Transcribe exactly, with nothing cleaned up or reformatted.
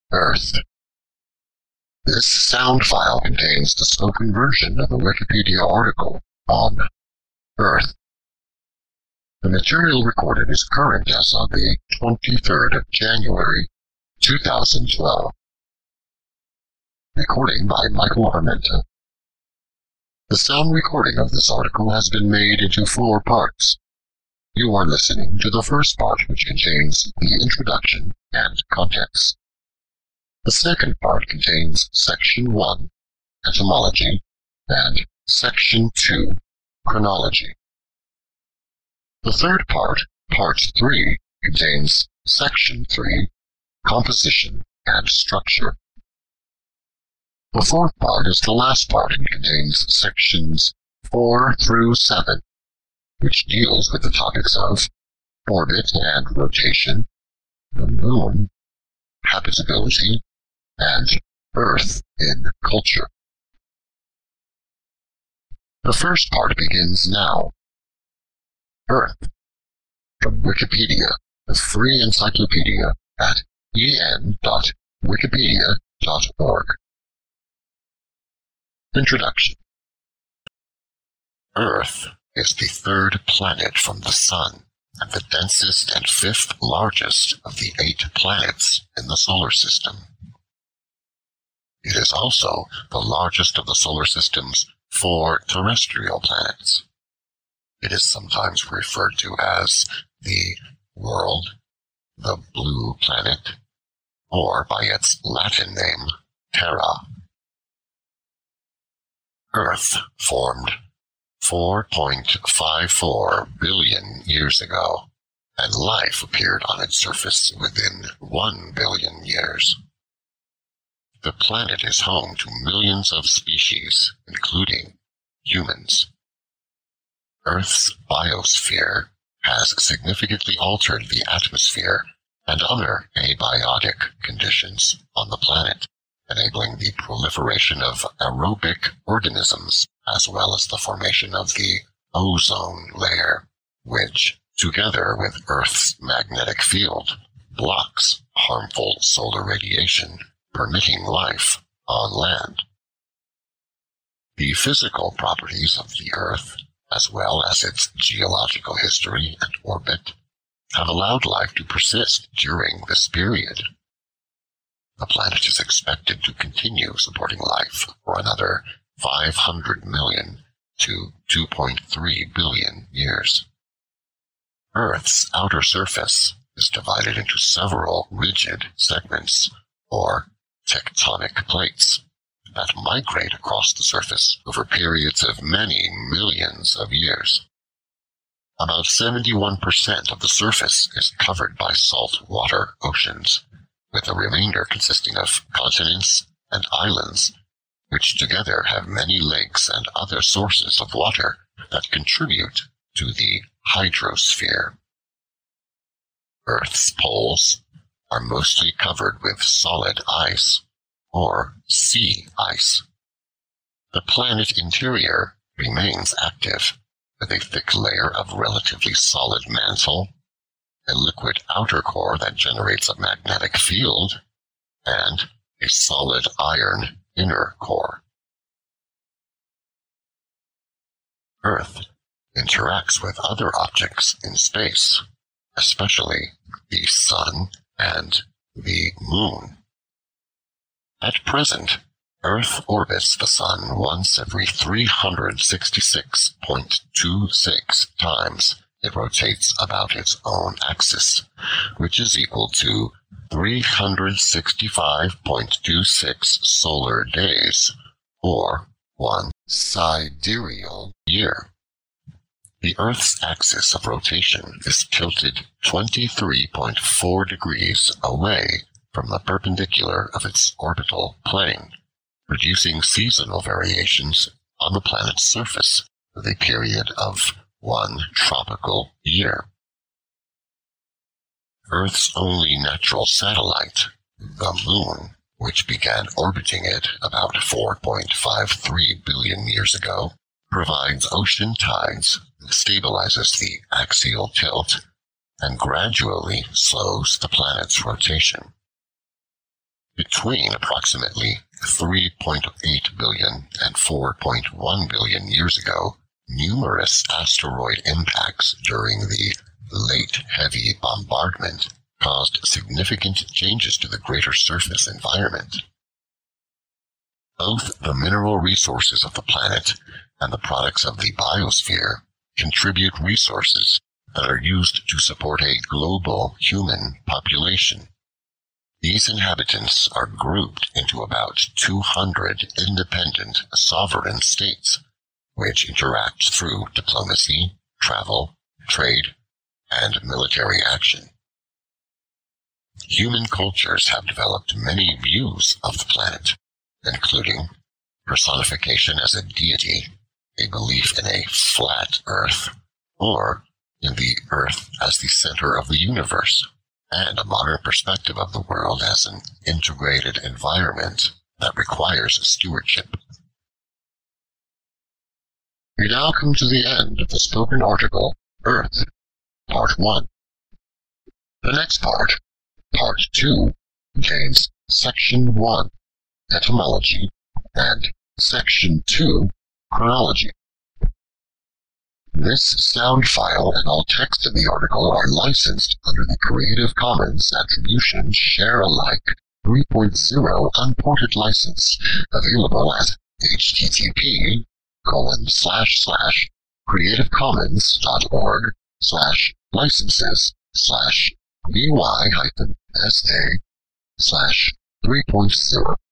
Earth. This sound file contains the spoken version of a Wikipedia article on Earth. The material recorded is current as of the twenty-third of January, two thousand twelve. Recording by Michael Armenta. The sound recording of this article has been made into four parts. You are listening to the first part, which contains the introduction and context. The second part contains Section one, Etymology, and Section two, Chronology. The third part, Part three, contains Section three, Composition and Structure. The fourth part is the last part and contains Sections four through seven, which deals with the topics of orbit and rotation, the moon, habitability, and Earth in culture. The first part begins now. Earth. From Wikipedia, the free encyclopedia at e n dot wikipedia dot org. Introduction. Earth is the third planet from the Sun and the densest and fifth largest of the eight planets in the solar system. It is also the largest of the solar system's four terrestrial planets. It is sometimes referred to as the world, the blue planet, or by its Latin name, Terra. Earth formed four point five four billion years ago, and life appeared on its surface within one billion years. The planet is home to millions of species, including humans. Earth's biosphere has significantly altered the atmosphere and other abiotic conditions on the planet, enabling the proliferation of aerobic organisms as well as the formation of the ozone layer, which, together with Earth's magnetic field, blocks harmful solar radiation, permitting life on land. The physical properties of the Earth, as well as its geological history and orbit, have allowed life to persist during this period. The planet is expected to continue supporting life for another five hundred million to two point three billion years. Earth's outer surface is divided into several rigid segments, or tectonic plates, that migrate across the surface over periods of many millions of years. About seventy-one percent of the surface is covered by saltwater oceans, with the remainder consisting of continents and islands, which together have many lakes and other sources of water that contribute to the hydrosphere. Earth's poles are mostly covered with solid ice, or sea ice. The planet interior remains active, with a thick layer of relatively solid mantle, a liquid outer core that generates a magnetic field, and a solid iron inner core. Earth interacts with other objects in space, especially the Sun and the Moon. At present, Earth orbits the Sun once every three hundred sixty-six point two six times it rotates about its own axis, which is equal to three hundred sixty-five point two six solar days, or one sidereal year. The Earth's axis of rotation is tilted twenty-three point four degrees away from the perpendicular of its orbital plane, producing seasonal variations on the planet's surface for the period of one tropical year. Earth's only natural satellite, the Moon, which began orbiting it about four point five three billion years ago, provides ocean tides, stabilizes the axial tilt, and gradually slows the planet's rotation. Between approximately three point eight billion and four point one billion years ago, numerous asteroid impacts during the Late Heavy Bombardment caused significant changes to the greater surface environment. Both the mineral resources of the planet and the products of the biosphere contribute resources that are used to support a global human population. These inhabitants are grouped into about two hundred independent sovereign states, which interact through diplomacy, travel, trade, and military action. Human cultures have developed many views of the planet, including personification as a deity, a belief in a flat Earth, or in the Earth as the center of the universe, and a modern perspective of the world as an integrated environment that requires stewardship. We now come to the end of the spoken article, Earth, Part one. The next part, Part two, contains Section one, Etymology, and Section two, Chronology. This sound file and all text in the article are licensed under the Creative Commons Attribution Share Alike three point oh Unported License, available at http colon slash slash creativecommons.org slash licenses slash by hyphen sa slash 3.0.